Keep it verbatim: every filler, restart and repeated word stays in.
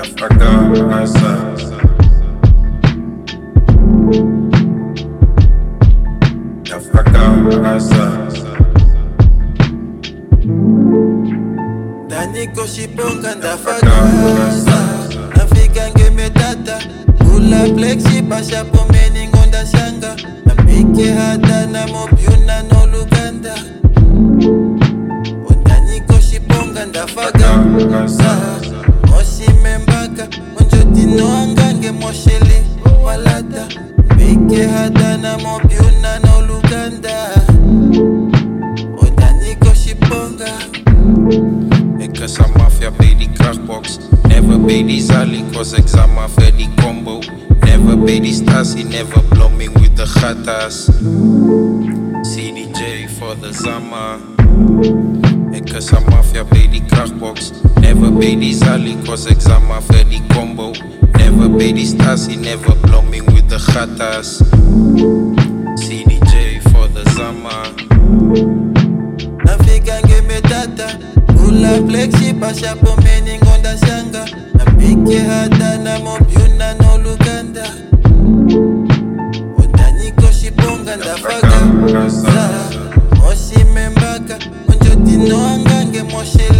Daniko shiponga ndafakaza nafika ngemetata kula plexi pasha pomeni ngonda shanga napike hata na mobyuna no luganda Daniko shiponga ndafakaza moshi membaka onjoti no angange moshele walata pike hata na mobyuna no luganda Daniko shiponga Cause I'm mafia pay the crackbox. Never pay the Zali cause exam after the combo. Never pay the Stasi, never blow me with the khatas. C D J for the Zama. Cause I'm mafia pay the crackbox. Never pay the Zali cause exam after the combo. Never pay the Stasi, never blow me with the khatas. C D J for the Zama. Nafika ngemetata kula plexi pasha pomeni ngonda shanga napike hata na mobyuna no luganda Daniko shiponga ndafakaza moshi membaka onjoti no angange moshele